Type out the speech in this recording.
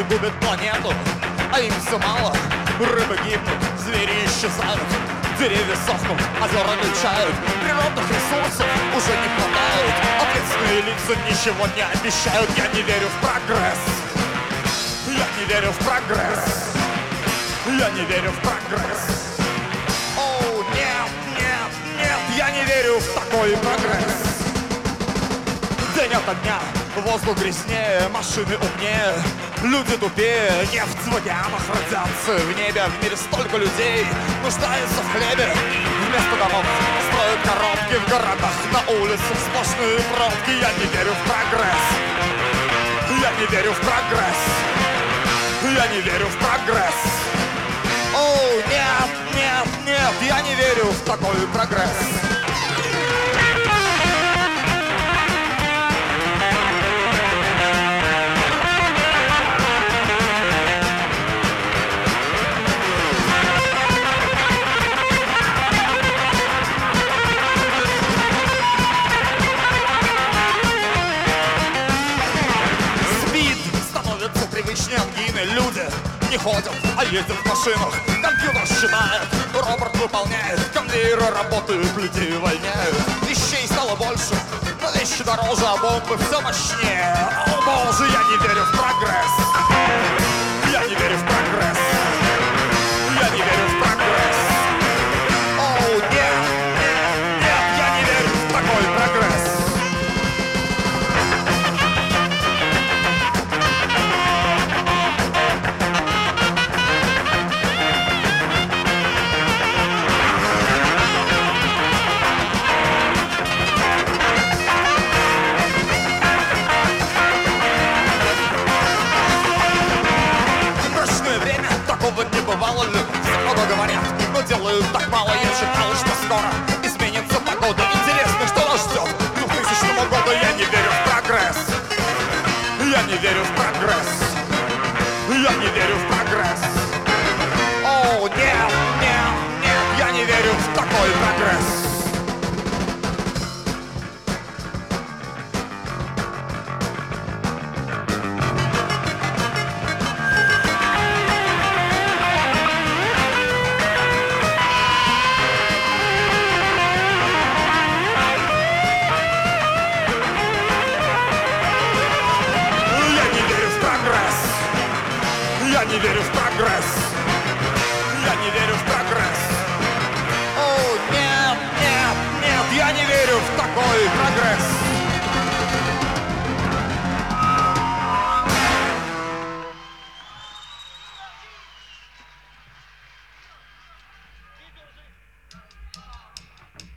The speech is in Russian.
губит планету, а им все мало. Рыбы гибнут, звери исчезают, деревья сохнут, озера мельчают. Природных ресурсов уже не хватает, ответственные лица ничего не обещают. Я не верю в прогресс, я не верю в прогресс, я не верю в прогресс. О, нет, нет, нет, я не верю в такой прогресс. День ото дня воздух грязнее, машины умнее, люди тупее, нефть в океанах родятся в небе. В мире столько людей нуждаются в хлебе. Вместо домов строят коробки в городах, на улицах сплошные пробки. Я не верю в прогресс, я не верю в прогресс, я не верю в прогресс. О, нет, нет, нет, я не верю в такой прогресс. Привычные ангины, люди не ходят, а ездят в машинах. Компьютер считает, робот выполняет, конвейеры работают, людей увольняют. Вещей стало больше, но вещи дороже, а бомбы все мощнее. О боже, я не верю в прогресс, я не верю в прогресс, я не верю в прогресс. О, нет, нет, нет, я не верю в такой прогресс. Не бывало ли, все много говорят, но делают так мало. Я считал, что скоро изменится погода. Интересно, что нас ждет к 2000 году. Я не верю в прогресс, я не верю в прогресс, я не верю в прогресс. О, нет, нет, нет, я не верю в такой прогресс. Я не верю в прогресс, я не верю в прогресс. О, нет, нет, нет, я не верю в такой прогресс.